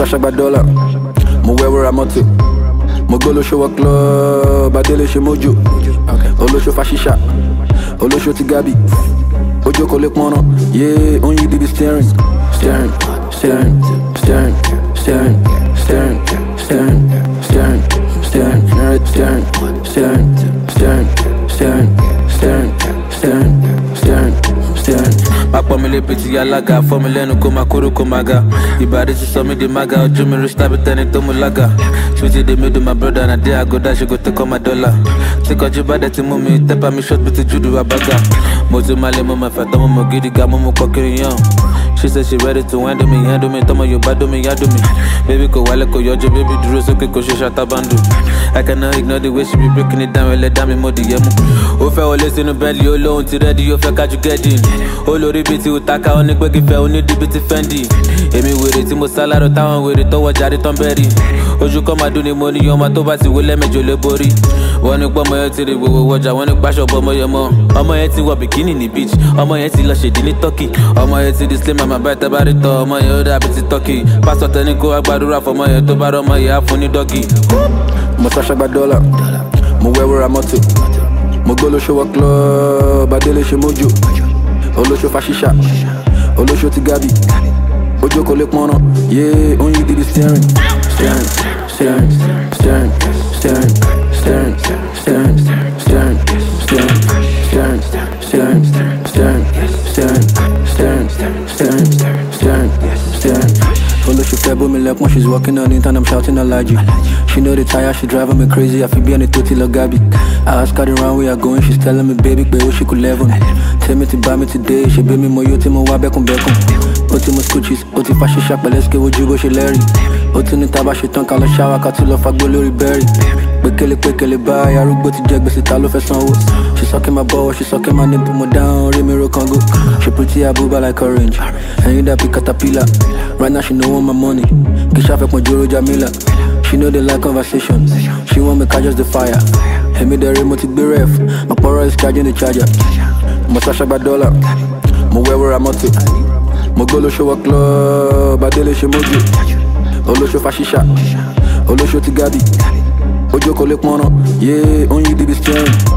ṣàṣàgbà dọ́là, mo wẹ́wọ́ ra mọ́tò. Mo gbó lóṣù wọ club, Adélé ṣe mojo. Olóṣù fa ṣíṣà, olóṣù ti Gabi. Ojo kò lè pọ́nà, yeah, òun yìí dìbì steering. Steering, steering, steering, steering, steering, steering, steering, steering, steering, steering, steering, steering, steering, steering, steering, steering. Pápọ̀ mi lè pìtì alága, fọ́ mi lẹ́nu kó máa kóró kó máa ga. Ìbàdí ti sọ mí di mága, ojú mi rí stábì tẹ́ni tó mú lága. Ṣùtì dé mi do my brother, and I dey I go dash, you go take all my dollar. Tí kọjú bá dẹ̀ ti mú mi, tẹ́pà mi short bí ti júdù àbága. Mo ti máa lé mo máa fẹ́ tọ́mọ mọ̀ gidi ga, mo mú pọ̀ kiri yàn. She said she ready to handle me, tọ́mọ Yorùbá do me, yádùn mi. Baby kò wálé kò yọjú, baby dúró sókè kò ṣe ṣàtàbàndù. I cannot ignore the way she be breaking it down, ẹlẹ́dàá mi mo dìyẹ mú. Ó fẹ́ wọlé sínú bẹ́ẹ̀lì, ó lóhun ti rẹ́dí, ó fẹ́ kájú gẹ́dì. Olórí bíi ti Utaka, ó ní pé kí fẹ́ onídìí bíi ti Fendi. Èmi wèrè tí mo sálárò táwọn wèrè tọwọ́ jáde tán bẹ́ẹ̀rì. Ojú kọ́ máa dún ni mo ní ọmọ tó bá ti wé lẹ́mẹ̀jọ lé borí. Wọ́n ní pọ́mọ yẹn ti rí gbogbo wọjà, wọ́n ní pàṣọ bọ́ ọmọ yẹn mọ́. Ọmọ yẹn ti wọ bikini ní beach, ọmọ yẹn ti lọ ṣèdí ní Turkey. Ọmọ yẹn ti di slim mama báyìí tẹ́ bá rí tọ́, ọmọ yẹn ó dàbí ti Turkey. Pásítọ̀ tẹ́ni kó agbádúrà fọmọ yẹn tó bá rọ ọmọ yẹn á fún ní dọ́gì. Mo ṣàṣàgbà dọ́là, mo wẹ́wọ́ ra mọ́tò. Mo gbó lóṣù wọ club, Adélé ṣe mojo. Olóṣù fa ṣíṣà, olóṣù ti Gabi. Ojo kò lè pọ́nà, yeah, òun yìí dìbì steering. Steering, steering, steering, steering, steering, steering, steering, steering, steering, steering, steering, steering, steering, steering, steering, steering. Olóṣù fẹ́ bómi lẹ́kùn, she's walking on it and I'm shouting allergy. She know the tire, she driving me crazy, I feel be on the toti lọ Gabi. I ask her around where you going, she's telling me baby pé ó ṣì kú level. Tell me to buy me today, ṣe bí mi mo yóò tí mo wá bẹ́kùnbẹ́kùn. Ó ti mú scoochies, ó ti fa ṣíṣà pẹ̀lẹ́sìkè ojú bó ṣe lẹ́rìí. Ó ti ní tábà ṣe tán ká lọ ṣáwá ká tún lọ fagbó lórí bẹ́ẹ̀rì. Pékélé báyìí arúgbó ti jẹ gbèsè ta ló fẹ́ sanwó. She sucking my ball, she sucking my nipple, mo down, orí mi ro Congo. She pretty abuba like orange, and you that be caterpillar. Right now she no want my money, kì í ṣàfẹ́ pọ̀ jóró Jamila. She know they like conversation, she want me catch just the fire. Èmi dẹ̀ rí mo ti gbé ref, my pọ̀rọ̀ is charging the charger. Mo ṣàṣàgbà dọ́là, mo wẹ́wọ́ ra mọ́tò. Mo gbó lóṣù wọ club, Adélé ṣe mojo. Olóṣù fa ṣíṣà, olóṣù ti Gabi. Ojo kò lè pọ́nà, yeah, òun yìí dìbì steering.